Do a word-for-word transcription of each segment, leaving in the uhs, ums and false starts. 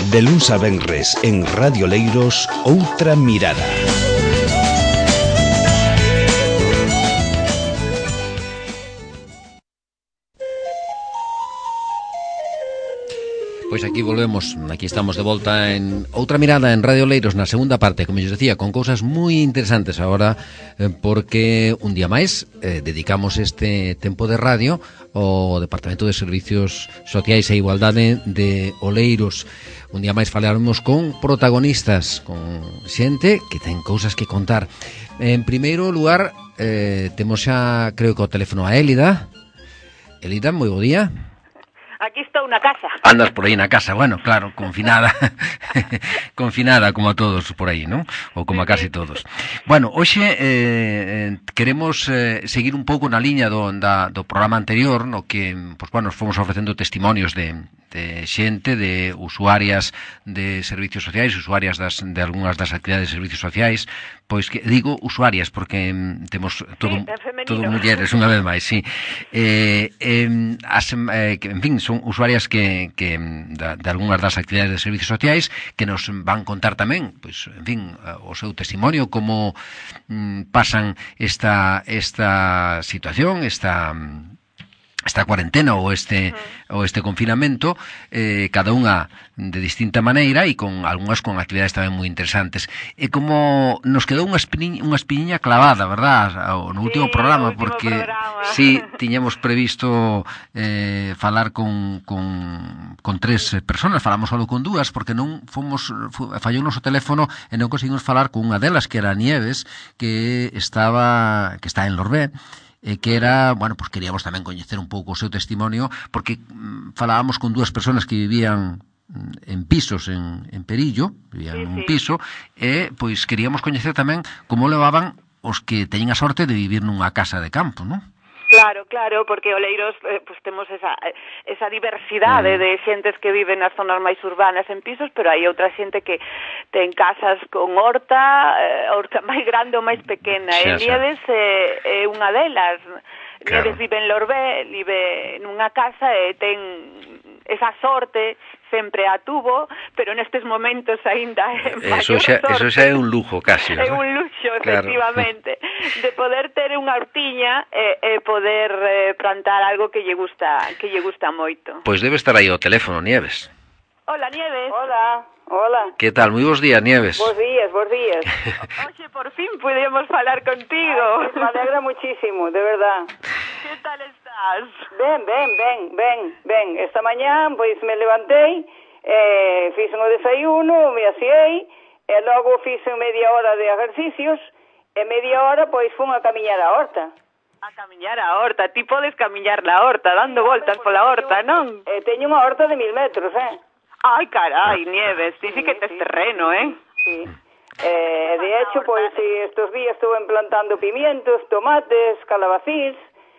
De luns a venres en Radio Leiros, Outra Mirada. Pois aquí volvemos, aquí estamos de volta en Outra Mirada en Radio Leiros na segunda parte, como eu decía, con cousas moi interesantes agora, eh, porque un día máis eh, dedicamos este tempo de radio ao Departamento de Servicios Sociais e Igualdade de Oleiros. Un día máis falaremos con protagonistas, con xente que ten cousas que contar. En primeiro lugar, eh, temos xa, creo que o teléfono a Élida. Élida, moi bo día. Aquí estou na casa. Andas por aí na casa, bueno, claro, confinada. Confinada como a todos por aí, ¿no? Ou como a casi todos. Bueno, hoxe eh, queremos eh, seguir un pouco na liña do, da, do programa anterior, no que, pues, bueno, nos fomos ofrecendo testimonios de, de xente, de usuarias de servicios sociais, usuarias das, de algunhas das actividades de servicios sociais, pois que digo usuarias porque mm, temos todo, sí, todo mulleres, unha vez máis, sí. Eh, eh, as, eh, que, en fin, son usuarias que, que da, de algunhas das actividades de servicios sociais que nos van contar tamén, pois, en fin, o seu testimonio, como mm, pasan esta, esta situación, esta... esta cuarentena ou este uh-huh. ou este confinamento, eh, cada unha de distinta maneira e con algunhas con actividades tamén moi interesantes. E como nos quedou unha espiña, unha espiña clavada, verdad, no último sí, programa, último porque programa. sí, tiñamos previsto eh, falar con, con, con tres personas, falamos solo con dúas, porque non fomos, fallou o noso teléfono e non conseguimos falar con unha delas, que era Nieves, que estaba que está en Lorbé, e que era, bueno, pues queríamos tamén coñecer un pouco o seu testimonio, porque mm, falábamos con dúas persoas que vivían en pisos en, en Perillo, vivían sí, en un sí. piso, e pois queríamos coñecer tamén como levaban os que teñen a sorte de vivir nunha casa de campo, non? Claro, claro, porque Oleiros eh, pues temos esa esa diversidade mm. de xentes que viven nas zonas máis urbanas en pisos, pero hai outra xente que ten casas con horta, eh, horta máis grande ou máis pequena. Sí, e Nieves é eh, unha delas. Claro. Nieves vive en Lorbé, vive nunha casa e ten esa sorte, sempre a tuvo, pero nestes momentos aínda é eso xa, eso xa é un lujo casi, é un luxo, efectivamente, claro. De poder ter unha hortiña e, e poder eh, plantar algo que lle gusta que lle gusta moito. Pois debe estar aí o teléfono, Nieves. Hola, Nieves. Hola, hola. Que tal? Moi bons días, Nieves. Bos días, bos días. Oxe, por fin podemos falar contigo. Ay, me alegra muchísimo, de verdad. Que tal estás? Ben, ben, ben, ben, ben. Esta mañán, pois, me levantei, eh, fixe o desayuno, me aseei, e logo fixe media hora de ejercicios, e media hora, pois, fun a camiñar a horta. A camiñar a horta, ti podes camiñar na horta, dando voltas pola horta, non? Eh, teño unha horta de mil metros, eh? Ai, carai, Nieves, ti sí, sí que tes sí. terreno, eh? Sí. Eh, de hecho, pois, sí, estos días estuve plantando pimientos, tomates, calabacís,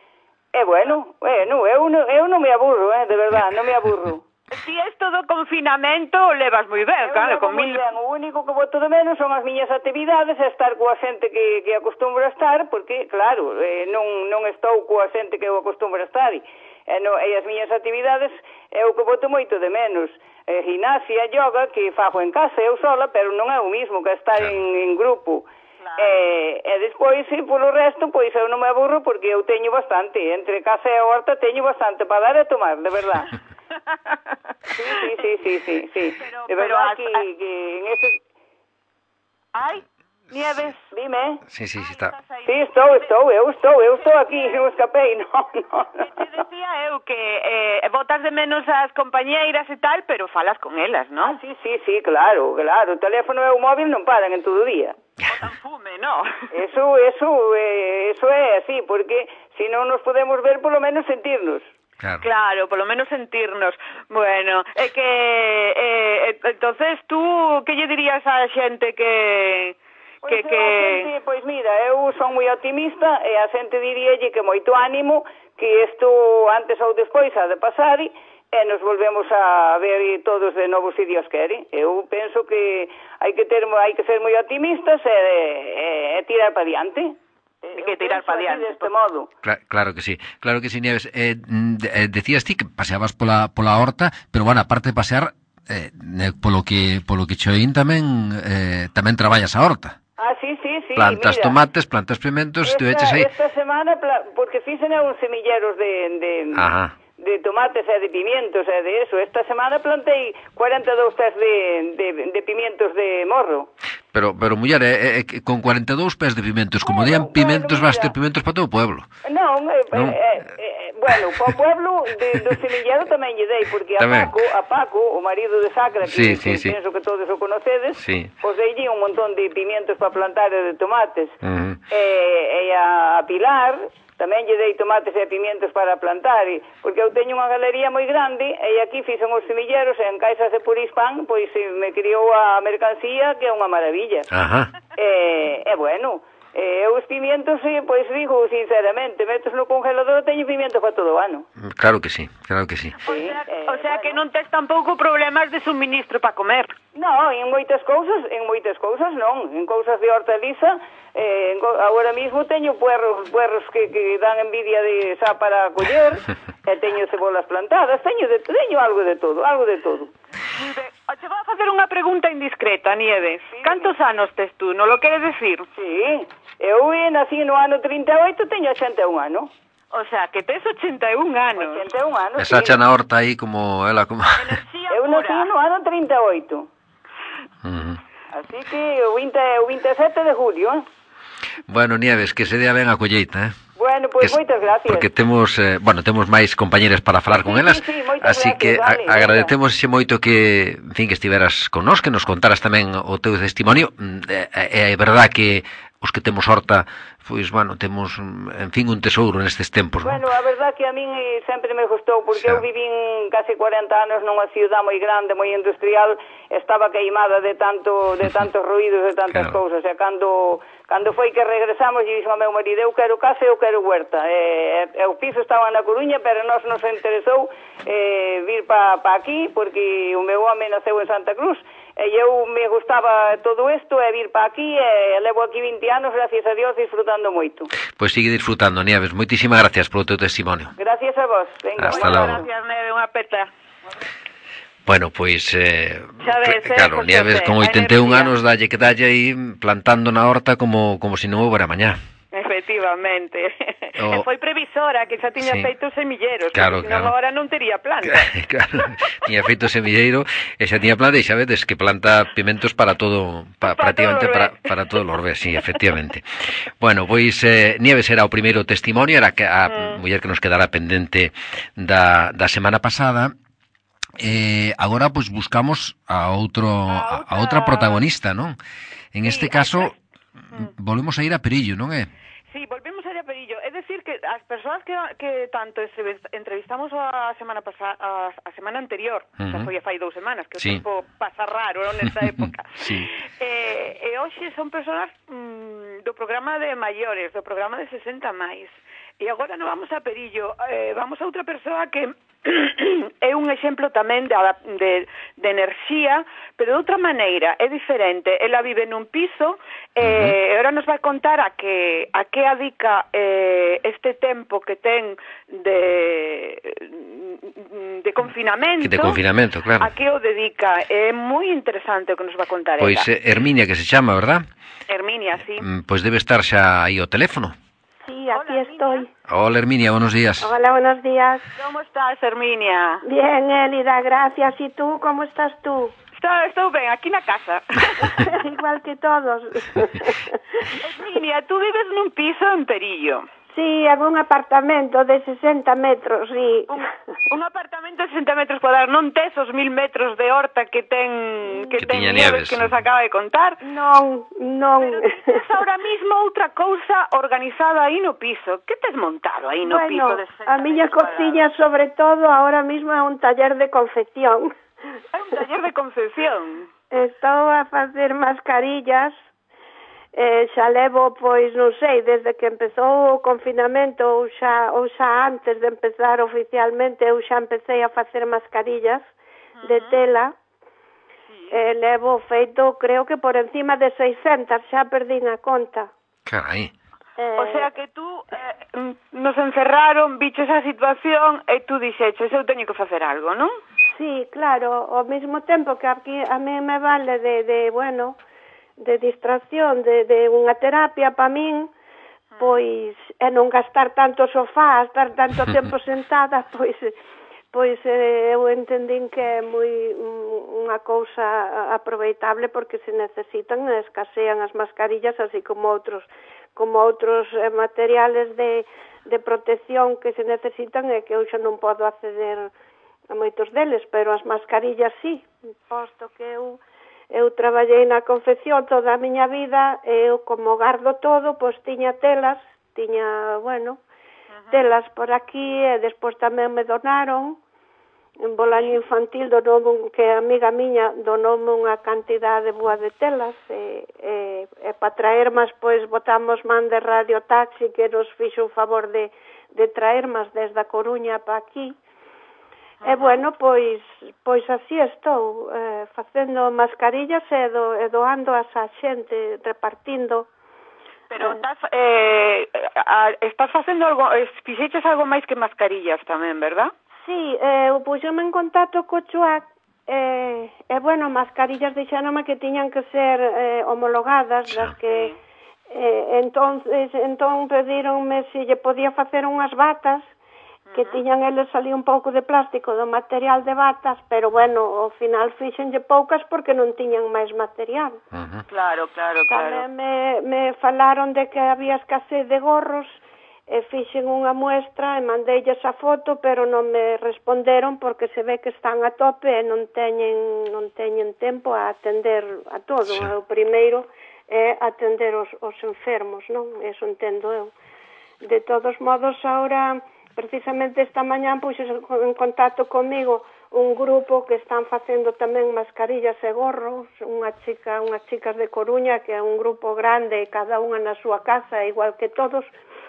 e bueno, bueno, eu non, eu non me aburro, eh, de verdad, non me aburro. Si es todo confinamento, levas moi ben, claro, con mil... Ben. O único que boto de menos son as miñas actividades, e estar coa xente que, que acostumbro a estar, porque, claro, eh, non, non estou coa xente que eu acostumbro a estar, e, no, e as miñas actividades é o que boto moito de menos. Eh, gimnasia, yoga, que fago en casa eu sola, pero non é o mismo que estar claro. en, en grupo. Claro. E, e despois, e polo resto, pois eu non me aburro porque eu teño bastante. Entre casa e a horta teño bastante para dar e tomar, de verdad. Sí, sí, sí, sí, sí, sí. Pero, de verdad pero, que, a... que en ese... Ai, Nieves, dime. Sí, sí, sí, está. Sí, estou, estou, eu estou, eu estou aquí, eu escapei, no, no, no. Te decía eu que eh, botas de menos as compañeiras e tal, pero falas con elas, non? Ah, sí, sí, sí, claro, claro, o teléfono e o móvil non paran en todo o día. Botan fume, non? Eso, eso, eh, eso é así, porque se non nos podemos ver, polo menos sentirnos. Claro. Claro, polo menos sentirnos. Bueno, é que eh, entonces tú que lle dirías á xente que Pois, que, que... Xente, pois mira, eu son moi optimista e a xente diríalle que moito ánimo, que isto antes ou despois ha de pasar e nos volvemos a ver todos de novo se Dios quere. Eu penso que hai que ter hai que ser moi optimistas e, e, e tirar para diante. Hai que tirar para diante deste modo. Claro, claro que sí, claro que sí, Nieves. Eh, decías ti que paseabas pola, pola horta, pero bueno, aparte de pasear, eh, polo que polo que choín tamén eh, tamén traballas a horta. Ah, sí, sí, sí. Plantas mira, tomates, plantas pimentos, esta, te eches aí. Esta semana, porque fixen uns semilleros de, de, de tomates e de pimientos e de eso. Esta semana plantei cuarenta e dous pés de, de, de pimientos de morro. Pero, pero muller, eh, eh, con cuarenta e dous pés de pimentos, como bueno, dian pimentos, bueno, vas ter pimentos para todo o pueblo. Non, eh, non? Eh, eh, bueno, para o pueblo de, do semillero tamén lle dei, porque a Paco, a Paco, o marido de Sacra, que, sí, sí, que sí. penso que todos o conocedes, sí. Pois deille un montón de pimientos para plantar e de tomates. Uh -huh. E, e a Pilar tamén lle dei tomates e pimientos para plantar, porque eu teño unha galería moi grande e aquí fixen os semilleros e en caixas de Purispan, pois me criou a mercancía, que é unha maravilla. Ajá. E, e bueno, e os pimientos, pois digo sinceramente, metos no congelador, teño pimientos para todo o ano. Claro que sí, claro que sí. O sea, eh, o sea bueno. que non tes tampouco problemas de suministro para comer. Non, en moitas cousas, en moitas cousas non, en cousas de hortaliza. Eh, agora mismo teño puerros, puerros que, que dan envidia de xa para coller, e teño cebolas plantadas, teño, de, teño algo de todo, algo de todo. Te vou a facer unha pregunta indiscreta, Nieves. Sí, cantos dime. anos tes tú, non lo queres decir? Sí, eu nací no ano trinta e oito, teño ochenta e un anos. O sea, que tes ochenta e un anos. ochenta e un anos, esa sí. Esa na horta aí como ela como... Eu nací no ano trinta e oito. Uh -huh. Así que o, veinte, o veintesete de julio, eh? Bueno, Nieves, que se dea ben a colleita, eh? Bueno, pois pues, moitas gracias. Porque temos, eh, bueno, temos máis compañeras para falar con sí, elas, sí, sí, así gracias, que vale, a, agradecemos ese moito que, en fin, que estiveras con nós, que nos contaras tamén o teu testimonio. É eh, eh, verdad que os que temos horta, pois, bueno, temos, en fin, un tesouro nestes tempos, Bueno, non? A verdad que a min sempre me gustou, porque sí. eu vivín casi cuarenta anos nunha ciudad moi grande, moi industrial, estaba queimada de tanto de tantos ruídos, de tantas claro. cousas, e cando cando foi que regresamos, e dixo ao meu marido, eu quero casa e eu quero huerta, e, e o piso estaba na Coruña, pero nos nos interesou eh, vir pa, pa aquí, porque o meu home naceu en Santa Cruz, e eu me gustaba todo isto, e vir pa aquí, e levo aquí vinte anos, gracias a Dios, disfrutando moito. Pois sigue disfrutando, Nieves, moitísimas gracias polo teu testimonio. Gracias a vos. Venga, hasta logo. Gracias, Neve, unha peta. Bueno, pois, eh, ves, claro, eh, Nieves con oitenta e un anos dalle que dalle aí plantando na horta como como se si non houbera mañá. Efectivamente. Oh. E foi previsora, que xa tiña sí. feito semilleros, claro, porque senón claro. agora non tería planta. Claro, tiña feito semilleiro e xa tiña planta, e xa vedes que planta pimentos para todo, pa, para prácticamente todo para, para todos os ves, sí, efectivamente. Bueno, pois eh, Nieves era o primeiro testimonio, era que a mm. muller que nos quedara pendente da, da semana pasada. Eh, agora pois buscamos a outro a, outra... a outra protagonista, non? En sí, este caso mm. volvemos a ir a Perillo, non é? Sí, volvemos a ir a Perillo. É decir que as persoas que, que tanto entrevistamos a semana pasada, a, a semana anterior, uh -huh. xa foi fai dous semanas, que o sí. tempo pasa raro nesta época. Sí. Eh, e hoxe son persoas mm, do programa de maiores, do programa de sesenta máis. E agora non vamos a Perillo, eh, vamos a outra persoa que é un exemplo tamén de, de, de enerxía, pero de outra maneira, é diferente. Ela vive nun piso, e eh, uh-huh. ahora nos vai contar a que a que adica eh, este tempo que ten de de confinamento. De confinamento, claro. A que o dedica. É moi interesante o que nos vai contar pois, ela. Pois eh, Herminia, que se chama, verdad? Herminia, sí. Mm, pois debe estar xa aí o teléfono. Sí, aquí Hola, estoy. Hola, Herminia, buenos días. Hola, buenos días. ¿Cómo estás, Herminia? Bien, Elida, gracias. ¿Y tú? ¿Cómo estás tú? Estou, estou ben, aquí na casa. Igual que todos. Herminia, tú vives nun piso en Perillo. Sí, en un apartamento de sesenta metros, sí. Un, un apartamento de sesenta metros cuadrados, non tes os mil metros de horta que ten que, que ten Nieves, que nos acaba de contar. Non, non. Pero tes ahora mismo outra cousa organizada aí no piso. Que tes montado aí no bueno, piso de sesenta a miña cociña, sobre todo, ahora mismo é un taller de confección. É un taller de confección. Estou a facer mascarillas. Eh, xa levo, pois, non sei, desde que empezou o confinamento ou xa, ou xa antes de empezar oficialmente, eu xa empecé a facer mascarillas uh-huh. de tela. Sí. Eh, levo feito, creo que por encima de seiscentas, xa perdi na conta. Carai. Eh... O sea que tú eh, nos encerraron, biches a situación e tú dixeches, eu teño que facer algo, non? Sí, claro, ao mesmo tempo que aquí a mí me vale de, de bueno, de distracción, de, de unha terapia para min, pois é non gastar tanto sofá, estar tanto tempo sentada, pois pois eh, eu entendín que é moi unha cousa aproveitable porque se necesitan, escasean as mascarillas así como outros como outros eh, materiales de, de protección que se necesitan e que eu xa non podo acceder a moitos deles, pero as mascarillas sí, posto que eu eu traballei na confección toda a miña vida, e eu como gardo todo, pois tiña telas, tiña, bueno, uh-huh. telas por aquí, e despois tamén me donaron, en Bolaño Infantil donoume, que a amiga miña donoume unha cantidade boa de telas, e, e, e para traermas, pois, botamos man de Radio Taxi, que nos fixo o favor de, de traermas desde a Coruña para aquí. E, bueno, pois pois así estou, eh, facendo mascarillas e, do, e doando a esa xente, repartindo. Pero estás, eh, a, estás facendo algo, fixeches algo máis que mascarillas tamén, verdad? Sí, eh, puxome en contacto co Chuac, e, eh, eh, bueno, mascarillas dixéronme que tiñan que ser eh, homologadas, das que, eh, entonces, entón pedironme se lle podía facer unhas batas, que tiñan eles ali un pouco de plástico do material de batas, pero bueno, ao final fixenlle poucas porque non tiñan máis material. Uh-huh. Claro, claro, Tamén claro. me, me falaron de que había escasez de gorros, e fixen unha muestra e mandeilles a foto, pero non me responderon porque se ve que están a tope e non teñen non teñen tempo a atender a todo. Sí. O primeiro é atender os, os enfermos, non? Eso entendo eu. De todos modos, ahora, precisamente esta mañán, puxes en contacto comigo un grupo que están facendo tamén mascarillas e gorros, unha chica, unhas chicas de Coruña, que é un grupo grande, cada unha na súa casa, igual que todos,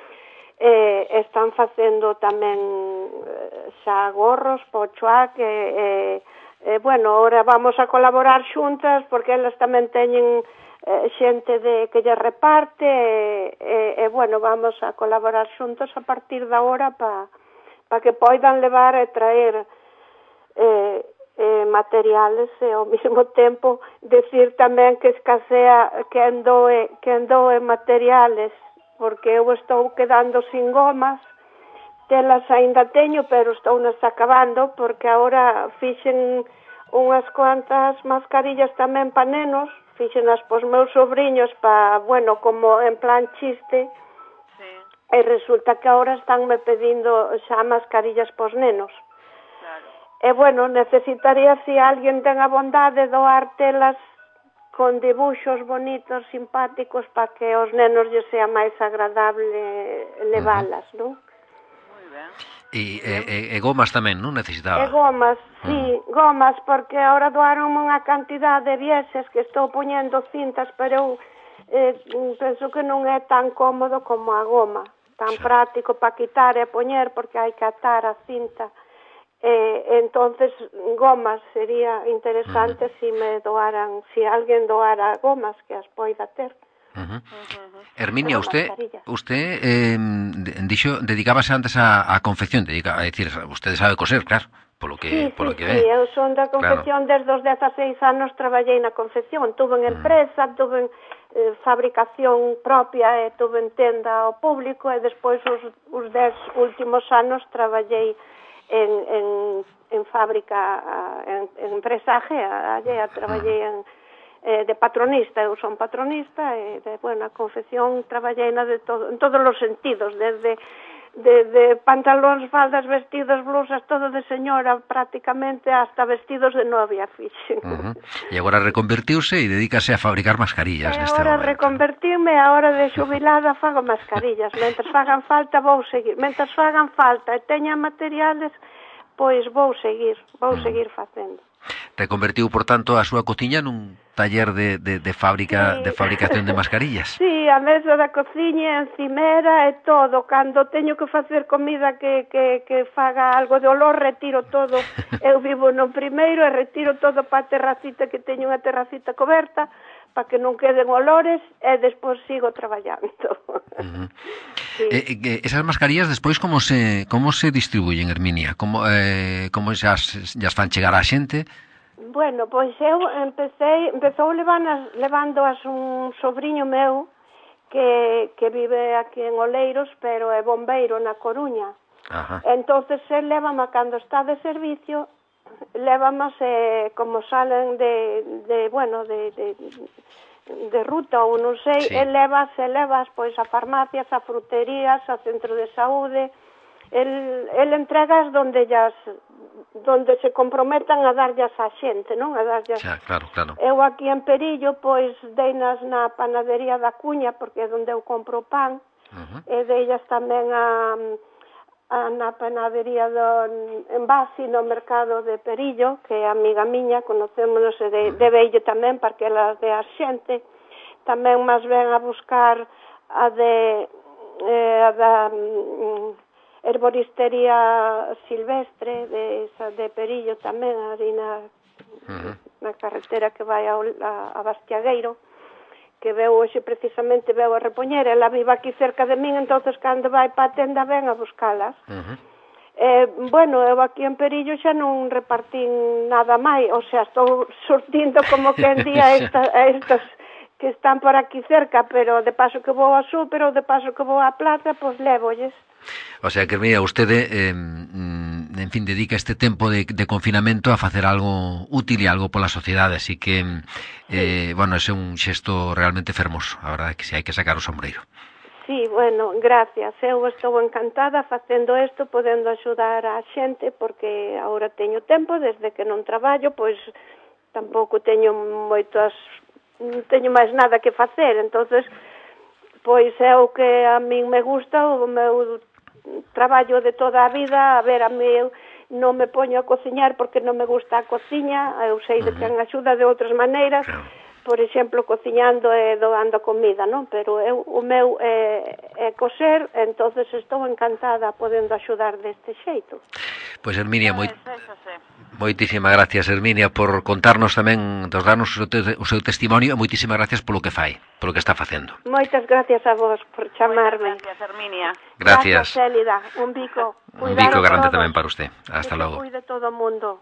eh, están facendo tamén xa gorros, pochoac, e, eh, eh, bueno, ahora vamos a colaborar xuntas, porque elas tamén teñen eh, xente de que lle reparte, e, e, e, bueno, vamos a colaborar xuntos a partir da hora para pa que poidan levar e traer eh, eh, materiales, e ao mesmo tempo decir tamén que escasea que endoe, que endoe materiales, porque eu estou quedando sin gomas, telas aínda teño, pero estou nas acabando, porque agora fixen unhas cuantas mascarillas tamén pa nenos, fixenas pos meus sobrinhos pa, bueno, como en plan chiste, sí. E resulta que agora estánme pedindo xa mascarillas pos nenos. Claro. E, bueno, necesitaría, se alguén ten a bondade, doar telas con dibuxos bonitos, simpáticos, para que aos nenos lle sea máis agradable leválas, uh-huh. non? Moi ben. E, e, e gomas tamén, non necesitaba? E gomas, uh-huh. sí, gomas, porque agora doaron unha cantidad de vieses que estou poñendo cintas, pero eu eh, penso que non é tan cómodo como a goma, tan sí. práctico para quitar e poñer, porque hai que atar a cinta. Eh, entonces gomas sería interesante uh-huh. si me doaran, si alguén doara gomas que as poida ter. Uh-huh. Uh-huh. Herminia, usted usted eh, dixo, dedicábase antes a, a confección, dedica, a decir, usted sabe coser, claro, polo que sí, polo sí, que sí, ve. eu son da confección claro. Desde os dezaseis anos traballei na confección, tuve en empresa, uh-huh. tuve en eh, fabricación propia, e tuve en tenda ao público, e despois os, os dez últimos anos traballei en, en, en fábrica, en, en empresaje, allá traballei en, eh, de patronista, eu son patronista, e de, bueno, a confección traballei na de todo, en todos os sentidos, desde de, de pantalóns, faldas, vestidos, blusas, todo de señora prácticamente, hasta vestidos de novia fixen. Uh-huh. E agora reconvertiuse e dedícase a fabricar mascarillas e neste agora momento. Reconvertirme, a hora de xubilada fago mascarillas, mentres fagan falta vou seguir, mentres fagan falta e teña materiales, pois vou seguir, vou uh-huh. seguir facendo. reconvertiu, por tanto, a súa cociña nun taller de, de, de fábrica sí. de fabricación de mascarillas. Sí, a mesa da cociña, encimera e todo. Cando teño que facer comida que, que, que faga algo de olor, retiro todo. Eu vivo no primeiro e retiro todo para a terracita, que teño unha terracita coberta, para que non queden olores, e despois sigo traballando. Uh-huh. Sí. Eh, esas mascarillas despois como se como se distribuyen, Herminia? Como eh, como xas, xas fan chegar á xente? Bueno, pois eu empecé, empezou levando, levando as un sobrinho meu que, que vive aquí en Oleiros, pero é bombeiro na Coruña. Ajá. Entonces él lévame cando está de servicio, lévamos eh, como salen de, de bueno, de, de, de ruta ou non sei, sí. él levas, él levas pois a farmacias, a fruterías, a centro de saúde, el, el entregas donde ellas donde se comprometan a darllas a xente, non? A darllas. Xa, claro, claro. Eu aquí en Perillo, pois, deinas na panadería da Cuña, porque é onde eu compro pan, uh-huh. e deillas tamén a, a na panadería do Envasi, no mercado de Perillo, que é amiga miña, conocémonos, e de, uh-huh. de veille tamén, porque elas de a xente, tamén máis ven a buscar a de, eh, a da... Mm, herboristería silvestre de, de Perillo tamén, ali na, uh-huh. na carretera que vai a, a, a Bastiagueiro, que veu hoxe precisamente veu a repoñer, ela vive aquí cerca de min, entonces cando vai pa a tenda ven a buscalas. Uh-huh. Eh, bueno, eu aquí en Perillo xa non repartín nada máis, o sea, estou surtindo como que en día esta, estos que están por aquí cerca, pero de paso que vou ao súper ou de paso que vou á plaza, pois lévolles. O sea que, mira, usted, eh, en fin, dedica este tempo de, de confinamento a facer algo útil e algo pola sociedade, así que, eh, sí. bueno, ese é un xesto realmente fermoso, a verdade que si hai que sacar o sombreiro. Sí, bueno, gracias, eu estou encantada facendo isto, podendo axudar a xente, porque agora teño tempo, desde que non traballo, pois tampouco teño moitas, non teño máis nada que facer, entonces, pois é o que a min me gusta, o meu traballo de toda a vida, a ver, a mí eu non me poño a cociñar porque non me gusta a cociña, eu sei de que axuda de outras maneiras, por exemplo, cociñando e doando comida, non? Pero eu, o meu é, é coser, entonces estou encantada podendo axudar deste xeito. Pois, Herminia, moi... moitísimas gracias, Herminia, por contarnos tamén, dos darnos o, te, o seu testimonio, e moitísimas gracias polo que fai, polo que está facendo. Moitas gracias a vos por chamarme. Moitas gracias, Herminia. Gracias. Gracias, Élida. Un bico. Un bico grande tamén para usted. Hasta logo. Que cuide todo o mundo.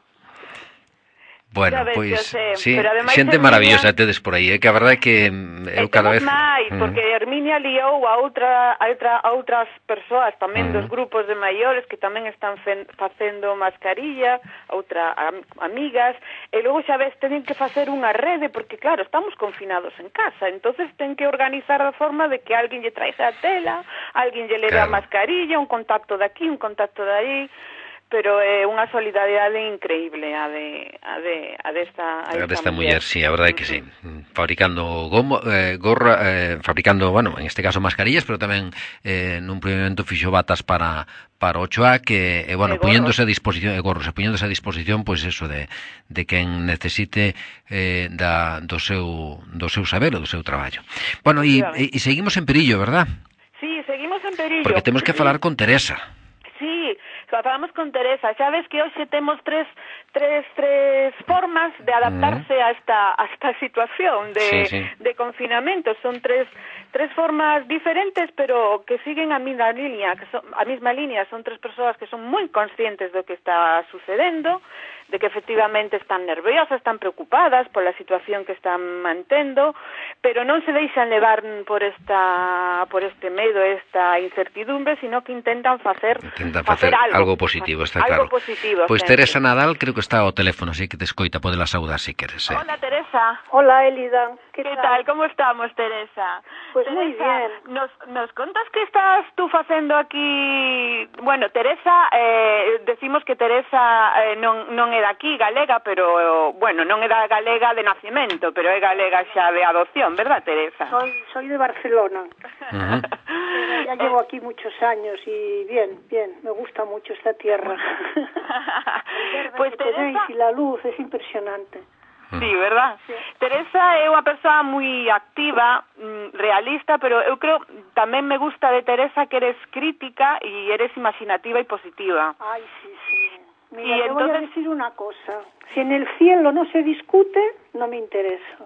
Bueno, ves, pois, sé, sí, xente Herminia... maravillosa tedes por aí, é eh, que a verdade é que eu cada vez... máis, mm. porque Herminia liou a outra a outra a outras persoas tamén mm. dos grupos de maiores que tamén están fen, facendo mascarilla, outra am, amigas, e logo xa ves, teñen que facer unha rede, porque claro, estamos confinados en casa, entonces ten que organizar a forma de que alguén lle traiga a tela, alguén lle leve claro. a mascarilla, un contacto de aquí, un contacto de aí... pero é eh, unha solidaridade increíble a de a de a desta a esta, esta muller, sí, a verdade é que sí, fabricando gomo, eh, gorra, eh, fabricando, bueno, en este caso mascarillas, pero tamén eh, nun primeiro momento fixo batas para para ocho A que eh, bueno, poñéndose a disposición, e gorros, poñéndose a disposición, pois pues eso de de quen necesite eh, da do seu do seu saber, do seu traballo. Bueno, e e seguimos en Perillo, ¿verdad? Sí, seguimos en Perillo. Porque temos que falar con Teresa. Sí, falamos con Teresa. Sabes que hoxe temos tres tres tres formas de adaptarse uh-huh. a esta a esta situación de sí, sí. de confinamento. Son tres tres formas diferentes, pero que siguen a mesma línea, que son a mesma línea, son tres persoas que son moi conscientes do que está sucedendo, de que efectivamente están nerviosas, están preocupadas pola situación que están mantendo, pero non se deixan levar por esta por este medo, esta incertidumbre, sino que intentan facer intentan facer, facer algo, algo positivo, está algo claro. Positivo, pois sempre. Teresa Nadal creo que está ao teléfono, así que te escoita, podela saudar se queres. Eh. Hola, Teresa. Hola, Élida. ¿Qué, ¿Qué tal? tal? ¿Cómo estamos, Teresa? Pues Teresa, muy bien. Nos, nos contas que estás tú facendo aquí... Bueno, Teresa, eh, decimos que Teresa eh, non, non é daqui, galega, pero, bueno, non é da galega de nacimento, pero é galega xa de adopción, verdad, Teresa? Soy, soy de Barcelona. Uh-huh. ya llevo aquí muchos años y bien, bien, me gusta mucho esta tierra. Pues que Teresa... tenéis y la luz es impresionante. Sí, verdad? Sí. Teresa é unha persoa moi activa, realista, pero eu creo tamén me gusta de Teresa que eres crítica e eres imaginativa e positiva. Ay, sí, sí. Mira, y te entonces... voy a decir una cosa. Si en el cielo no se discute, no me interesa.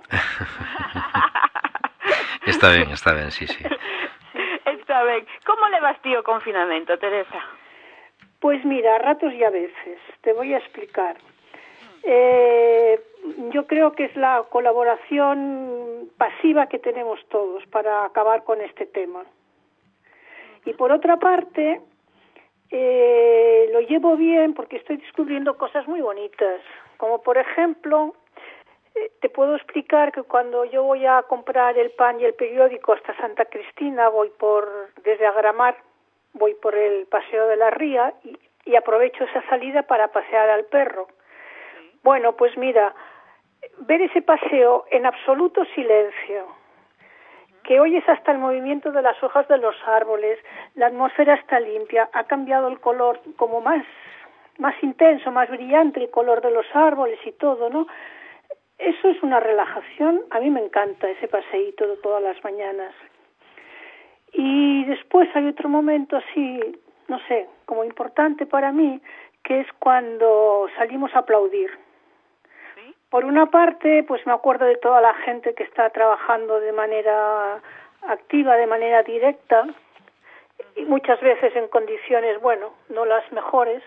Está ben, está ben, sí, sí. Está ben. Como levas ti o confinamento, Teresa? Pues mira, a ratos y a veces. Te voy a explicar. Eh, yo creo que es la colaboración pasiva que tenemos todos para acabar con este tema. Y por otra parte, eh, lo llevo bien porque estoy descubriendo cosas muy bonitas. Como por ejemplo, eh, te puedo explicar que cuando yo voy a comprar el pan y el periódico hasta Santa Cristina, voy por desde Agramar, voy por el Paseo de la Ría y, y aprovecho esa salida para pasear al perro. Bueno, pues mira, ver ese paseo en absoluto silencio, que oyes hasta el movimiento de las hojas de los árboles, la atmósfera está limpia, ha cambiado el color como más, más intenso, más brillante el color de los árboles y todo, ¿no? Eso es una relajación, a mí me encanta ese paseíto de todas las mañanas. Y después hay otro momento así, no sé, como importante para mí, que es cuando salimos a aplaudir. Por una parte, pues me acuerdo de toda la gente que está trabajando de manera activa, de manera directa, y muchas veces en condiciones, bueno, no las mejores.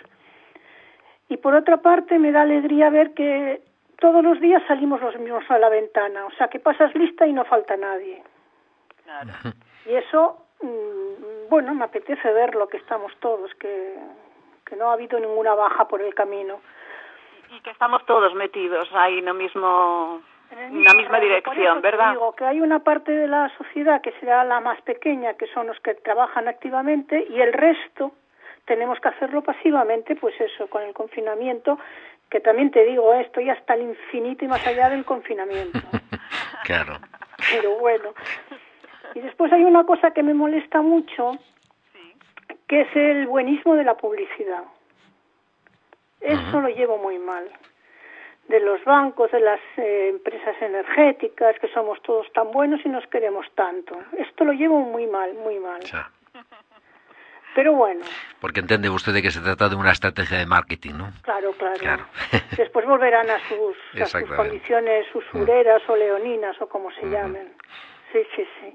Y por otra parte, me da alegría ver que todos los días salimos los mismos a la ventana, o sea, que pasas lista y no falta nadie. Claro. Y eso, bueno, me apetece verlo, que estamos todos, que, que no ha habido ninguna baja por el camino. Y que estamos todos metidos ahí no mismo, en la misma dirección, ¿verdad? Digo que hay una parte de la sociedad que será la más pequeña, que son los que trabajan activamente, y el resto tenemos que hacerlo pasivamente, pues eso, con el confinamiento, que también te digo, eh, estoy hasta el infinito y más allá del confinamiento. Claro. Pero bueno. Y después hay una cosa que me molesta mucho, sí, que es el buenismo de la publicidad. Eso uh-huh. lo llevo muy mal. De los bancos, de las eh, empresas energéticas, que somos todos tan buenos y nos queremos tanto. Esto lo llevo muy mal, muy mal. Sí. Pero bueno. Porque entiende usted de que se trata de una estrategia de marketing, ¿no? Claro, claro. claro. Después volverán a sus, a sus condiciones usureras uh-huh. o leoninas o como se uh-huh. llamen. Sí, sí, sí.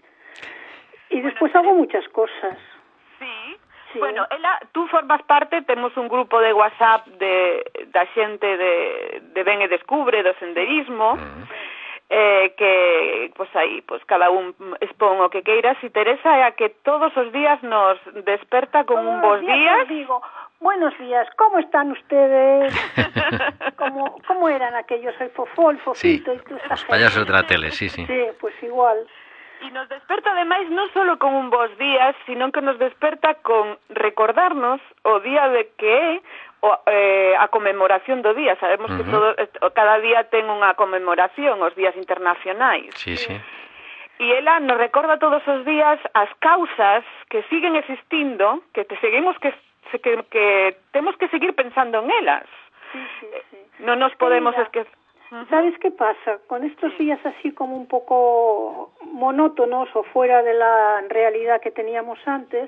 Y después bueno, hago muchas cosas. Sí. Sí. Bueno, ela, tú formas parte, temos un grupo de WhatsApp de da xente de, de Ben e Descubre, do senderismo, uh-huh. eh, que, pues aí, pues cada un expón o que queiras, e Teresa é a que todos os días nos desperta con todos un bons días. días. Digo, buenos días, ¿cómo están ustedes? ¿Cómo, cómo eran aquellos, el Fofó, el Fofito? Sí, y os payasos de la tele, sí, sí. Sí, pues igual. E nos desperta ademais non só con un bons días, sino que nos desperta con recordarnos o día de que é o, eh, a conmemoración do día. Sabemos uh-huh. que todo, cada día ten unha conmemoración, os días internacionais. Sí, sí. E ela nos recorda todos os días as causas que siguen existindo, que te seguimos que, que, que temos que seguir pensando en elas. Sí, sí, sí. Non nos podemos esquecer. ¿Sabes qué pasa? Con estos días así como un poco monótonos o fuera de la realidad que teníamos antes,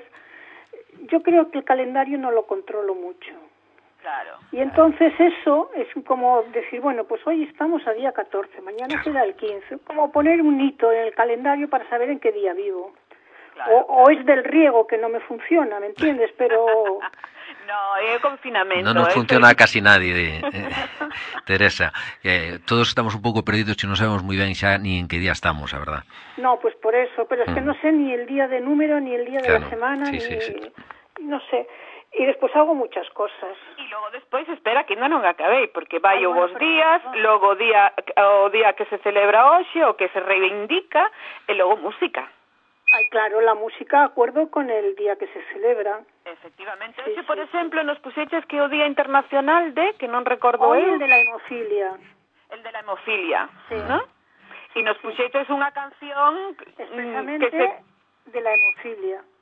yo creo que el calendario no lo controlo mucho. Claro. Y entonces eso es como decir, bueno, pues hoy estamos a día catorce, mañana claro. será el quince. Como poner un hito en el calendario para saber en qué día vivo. Claro, o, claro. o es del riego que no me funciona, ¿me entiendes? Pero... No, é confinamento. No nos funciona estoy... casi nadie, eh, Teresa. Eh, todos estamos un pouco perdidos e non sabemos moi ben xa ni en que día estamos, a verdad. No, pues por eso, pero es mm. que no sé ni el día de número, ni el día claro. de la semana, sí, ni... Sí, sí. No sé. E despois hago muchas cosas. E logo despois espera que ainda non acabei, porque vai o vos días, logo o día, o día que se celebra hoxe, o que se reivindica, e logo música. Ay, claro, la música, acuerdo con el día que se celebra. Efectivamente. Sí, Ese, sí, por sí. exemplo, nos puxeches que o Día Internacional de, que non recordo Hoy eu. el de la hemofilia. El de la hemofilia, sí. ¿no? E nos puxeches unha canción expresamente que se... de la hemofilia.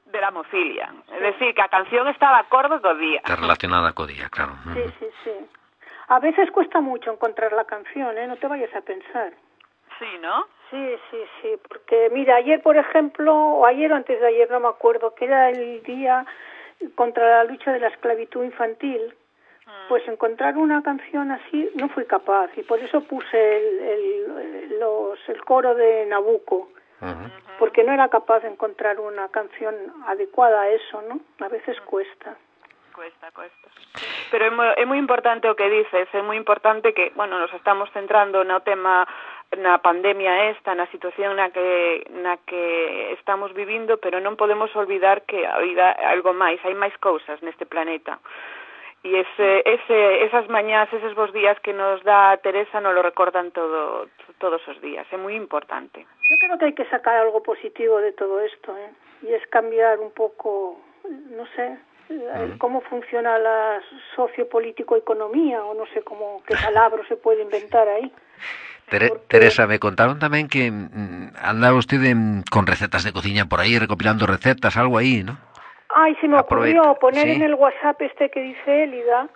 de la mofilia. É dicir, que a canción estaba acorde co día. Está relacionada co día, claro. Sí, sí, sí. A veces cuesta mucho encontrar la canción, ¿eh? No te vayas a pensar. Sí, ¿no? Sí, sí, sí, porque mira, ayer, por ejemplo, o ayer o antes de ayer, no me acuerdo, que era el día contra la lucha de la esclavitud infantil, pues encontrar una canción así no fui capaz, y por eso puse el, el, los, el coro de Nabucco, uh-huh. porque no era capaz de encontrar una canción adecuada a eso, ¿no? A veces cuesta. Cuesta, cuesta. Pero é moi, é moi importante o que dices, é moi importante que, bueno, nos estamos centrando no tema, na pandemia esta, na situación na que na que estamos vivindo, pero non podemos olvidar que a vida é algo máis, hai máis cousas neste planeta. E ese, ese, esas mañás, eses bons días que nos dá Teresa nos lo recordan todo, todos os días, é moi importante. Yo creo que hai que sacar algo positivo de todo esto, ¿eh? Y es cambiar un poco, no sé, cómo funciona la sociopolítico-economía, o no sé cómo, qué palabra se puede inventar ahí. Tere, Porque... Teresa, me contaron tamén que mm, anda usted en, con recetas de cocina por ahí, recopilando recetas, algo ahí, ¿no? Ay, se me Aprovecha. ocurrió poner ¿Sí? en el WhatsApp este que dice Élida,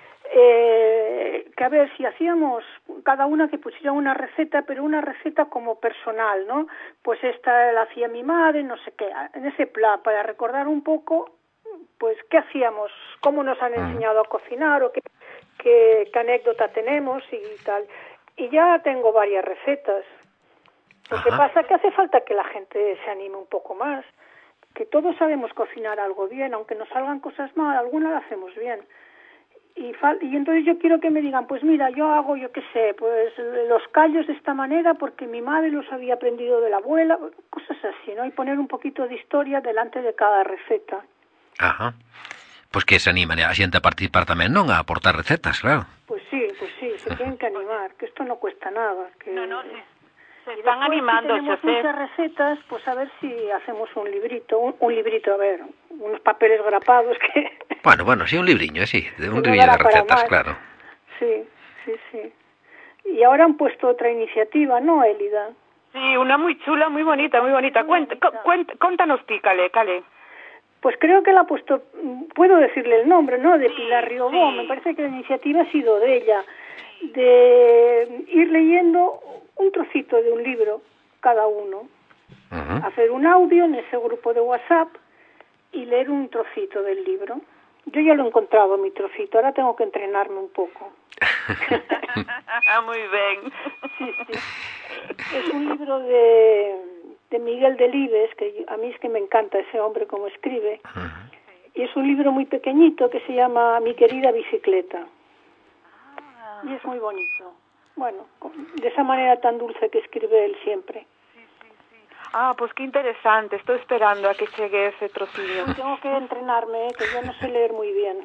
eh, que a ver si hacíamos cada una que pusiera una receta, pero una receta como personal, ¿no? Pues esta la hacía mi madre, no sé qué, en ese plan, para recordar un poco, pues qué hacíamos, cómo nos han enseñado a cocinar, o qué, qué, qué anécdota tenemos y tal. Y ya tengo varias recetas. Lo Ajá. que pasa es que hace falta que la gente se anime un poco más, que todos sabemos cocinar algo bien, aunque nos salgan cosas mal, algunas las hacemos bien. Y, fal- y entonces yo quiero que me digan, pues mira, yo hago, yo qué sé, pues los callos de esta manera porque mi madre los había aprendido de la abuela, cosas así, ¿no? Y poner un poquito de historia delante de cada receta. Ajá. Pues que se animan a xente a participar tamén, non? A aportar recetas, claro. Pues sí, pues sí, se tienen que animar, que esto no cuesta nada. Que... No, no, sí. Se están animando, si tenemos José. muchas recetas, pues a ver si hacemos un librito, un, un librito, a ver, unos papeles grapados que... Bueno, bueno, sí, un libriño, sí, de un libriño de recetas, claro. Sí, sí, sí. Y ahora han puesto otra iniciativa, ¿no, Élida? Sí, una muy chula, muy bonita, muy bonita. Muy Cuent, bonita. Cuent, cuéntanos ti, Cale, Cale. Pues creo que la ha puesto, puedo decirle el nombre, ¿no? De sí, Pilar Riobó, sí. Me parece que la iniciativa ha sido de ella, de ir leyendo un trocito de un libro, cada uno, uh-huh. hacer un audio en ese grupo de WhatsApp y leer un trocito del libro. Yo ya lo he encontrado, mi trocito, ahora tengo que entrenarme un poco. Muy bien. Sí, sí. Es un libro de... de Miguel Delibes, que a mí es que me encanta ese hombre como escribe, uh-huh. y es un libro muy pequeñito que se llama Mi querida bicicleta, ah. y es muy bonito. Bueno, de esa manera tan dulce que escribe él siempre. Sí, sí, sí. Ah, pues qué interesante, estoy esperando a que llegue ese trocillo. Tengo que entrenarme, ¿eh? Que yo no sé leer muy bien.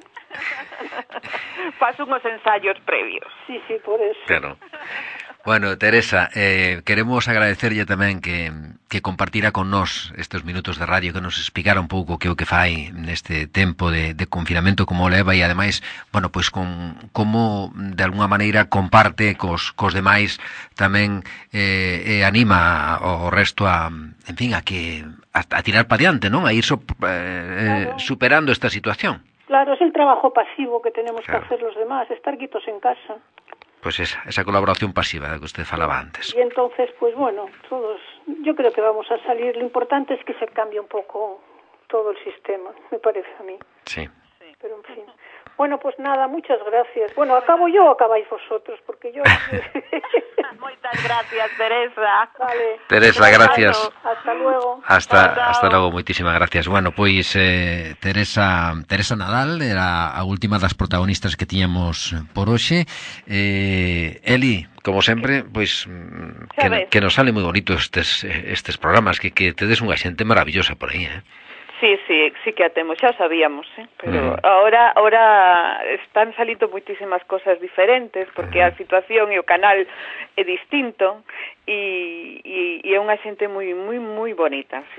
Paso unos ensayos previos. Sí, sí, por eso. Claro. Bueno, Teresa, eh, queremos agradecerlle tamén que, que compartira con nós estes minutos de radio, que nos explicara un pouco que o que fai neste tempo de, de confinamento, como leva, e ademais, bueno, pois con como de alguna maneira comparte cos, cos demais tamén eh, e anima o resto a, en fin, a que a, a tirar para diante, non? A ir so, eh, claro. superando esta situación. Claro, es el trabajo pasivo que tenemos claro. que hacer los demás, estar quitos en casa. Pues esa, esa colaboración pasiva de que usted falaba antes. Y entonces, pues bueno, todos, yo creo que vamos a salir. Lo importante es que se cambie un poco todo el sistema, me parece a mí. Sí. Pero en fin. Bueno, pues nada, muchas gracias. Bueno, ¿acabo yo o acabáis vosotros? Porque yo... Muchas gracias, Teresa. Vale. Teresa, gracias. Hasta luego. Hasta, hasta logo, moitísimas gracias. Bueno, pois eh, Teresa Teresa Nadal era a última das protagonistas que tiñamos por hoxe. Eh, Eli, como sempre, pois que, que nos sale moi bonito estes estes programas, que que tedes unha xente maravillosa por aí, eh. Sí, sí, sí que a temos, xa o sabíamos, ¿eh? Pero mm. ahora ahora están salindo muitísimas cosas diferentes, porque mm. a situación e o canal é distinto, e, e, e é unha xente moi moi moi bonita, sí.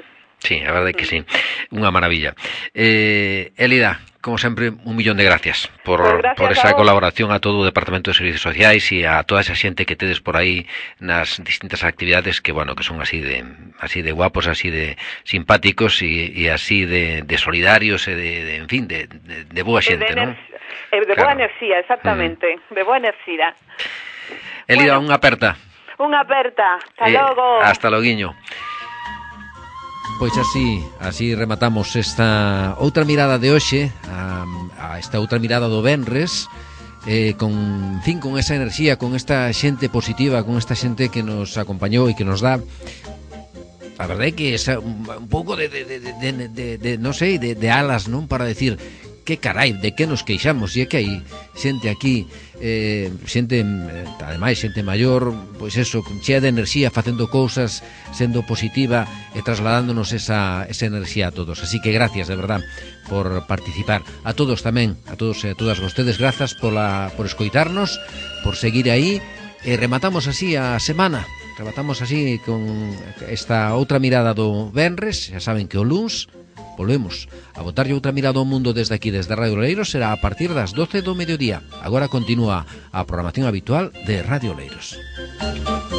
Sí, a verdade que sí, unha maravilla. Eh, Elida, como sempre, un millón de gracias por, pues gracias por esa a colaboración a todo o Departamento de Servicios Sociais e a toda esa xente que tedes por aí nas distintas actividades que, bueno, que son así de así de guapos, así de simpáticos e, e así de, de solidarios e de, de, en fin, de, de, de boa xente, de non? De claro. boa enerxía, exactamente, mm. de boa enerxía. Elida, bueno, unha aperta. Unha aperta, hasta eh, logo. Hasta loguiño. Pois así, así rematamos esta outra mirada de hoxe, a, a esta outra mirada do venres, eh, con, en fin, con esa enerxía, con esta xente positiva, con esta xente que nos acompañou e que nos dá, a verdade é que esa, un, un pouco de, de, de, de, de, de non sei, de, de alas, non? Para decir, que carai, de que nos queixamos? E é que hai xente aquí, eh, xente, eh, ademais, xente maior, pois eso, chea de enerxía, facendo cousas, sendo positiva e trasladándonos esa, esa enerxía a todos. Así que gracias, de verdad, por participar. A todos tamén, a todos e a todas vostedes, grazas pola, por escoitarnos, por seguir aí, e rematamos así a semana. Rematamos así con esta outra mirada do venres. Já saben que o luns volvemos a botarlle outra mirada ao mundo desde aquí, desde Radio Oleiros. Será a partir das doce do mediodía. Agora continúa a programación habitual de Radio Oleiros.